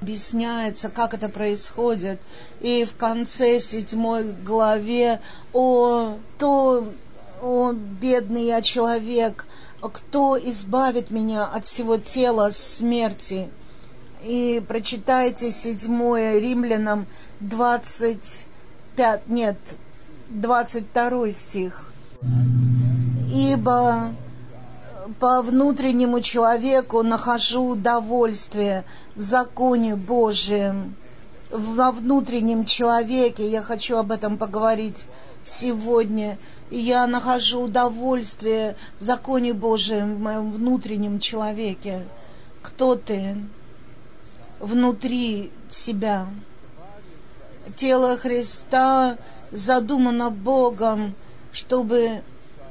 объясняется, как это происходит. И в конце 7 главе о бедный я человек, кто избавит меня от всего тела смерти. И прочитайте 7 Римлянам 22 стих. Ибо по внутреннему человеку нахожу удовольствие в законе Божьем. Во внутреннем человеке, я хочу об этом поговорить сегодня, я нахожу удовольствие в законе Божьем, в моем внутреннем человеке. Кто ты? Внутри себя. Тело Христа задумано Богом, чтобы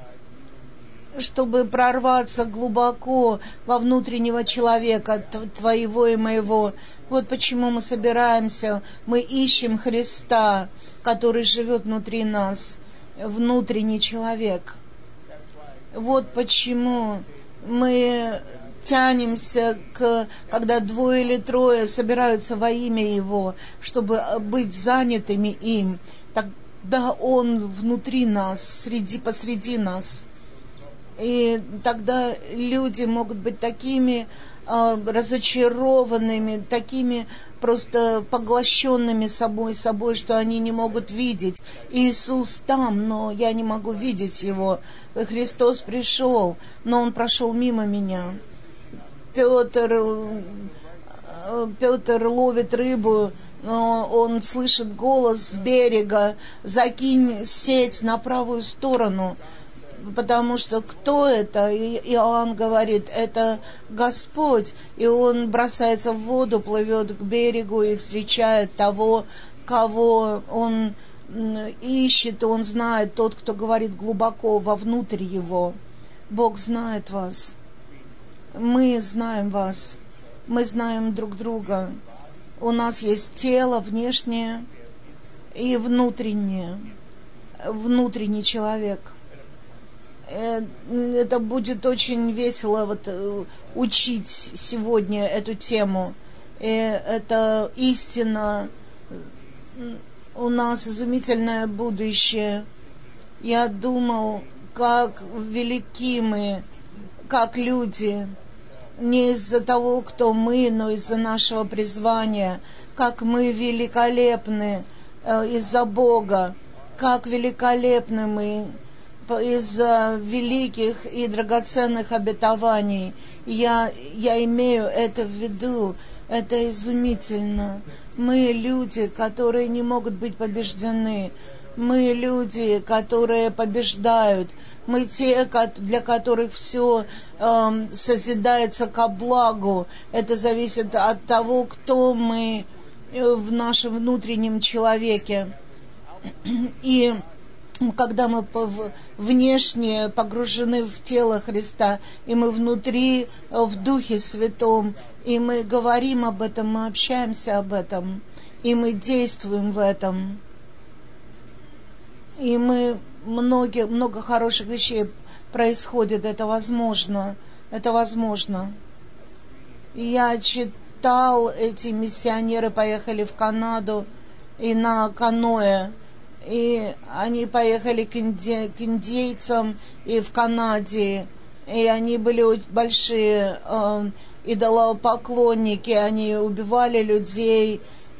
прорваться глубоко во внутреннего человека, твоего и моего. Вот почему мы собираемся, мы ищем Христа, который живет внутри нас, внутренний человек. Вот почему мы тянемся когда 2 или 3 собираются во имя Его, чтобы быть занятыми им. Тогда Он внутри нас, посреди нас. И тогда люди могут быть такими разочарованными, такими просто поглощенными собой, что они не могут видеть. Иисус там, но я не могу видеть Его. Христос пришел, но Он прошел мимо меня. Петр ловит рыбу, но он слышит голос с берега: закинь сеть на правую сторону. Потому что кто это? И Иоанн говорит: это Господь. И он бросается в воду, плывет к берегу и встречает того, кого он ищет, и он знает, тот, кто говорит глубоко вовнутрь его. Бог знает вас. Мы знаем вас. Мы знаем друг друга. У нас есть тело внешнее и внутреннее. Внутренний человек. Это будет очень весело учить сегодня эту тему. Это истина. У нас изумительное будущее. Я думал, как велики мы, как люди, не из-за того, кто мы, но из-за нашего призвания, как мы великолепны из-за Бога, как великолепны мы из-за великих и драгоценных обетований. Я имею это в виду. Это изумительно. Мы люди, которые не могут быть побеждены. Мы люди, которые побеждают. Мы те, для которых все созидается ко благу. Это зависит от того, кто мы в нашем внутреннем человеке. И когда мы внешне погружены в тело Христа, и мы внутри в Духе Святом, и мы говорим об этом, мы общаемся об этом, и мы действуем в этом. И много хороших вещей происходит, это возможно. Я читал, эти миссионеры поехали в Канаду и на каноэ, и они поехали к индейцам и в Канаде, и они были большие идолопоклонники, они убивали людей,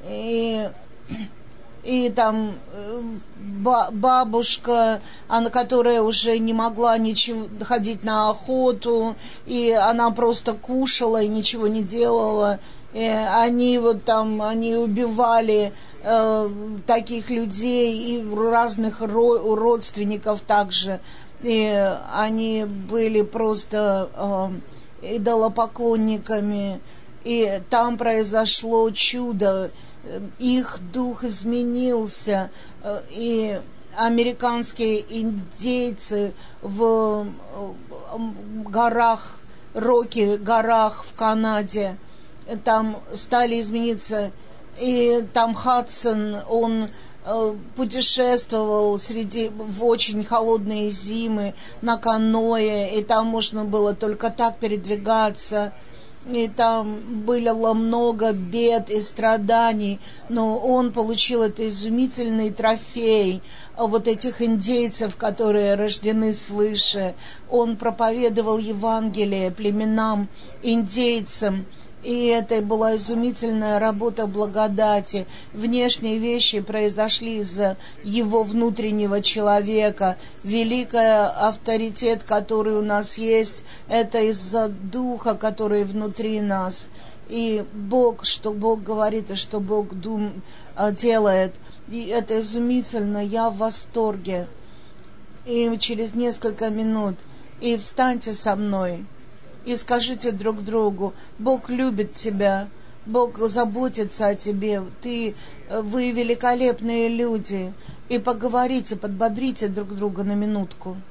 и там бабушка, которая уже не могла ничего ходить на охоту, и она просто кушала и ничего не делала. И они убивали таких людей и разных родственников также. И они были просто идолопоклонниками. И там произошло чудо. Их дух изменился, и американские индейцы в горах, горах в Канаде, там стали измениться. И там Хадсон, он путешествовал в очень холодные зимы на каноэ, и там можно было только так передвигаться. и там было много бед и страданий, но он получил это изумительный трофей вот этих индейцев, которые рождены свыше. Он проповедовал Евангелие племенам индейцам, и это была изумительная работа благодати. Внешние вещи произошли из-за его внутреннего человека. Великий авторитет, который у нас есть, это из-за духа, который внутри нас. И Бог, что Бог говорит, и что Бог делает. И это изумительно, я в восторге. И через несколько минут, и встаньте со мной, и скажите друг другу: Бог любит тебя, Бог заботится о тебе, вы великолепные люди. И поговорите, подбодрите друг друга на минутку.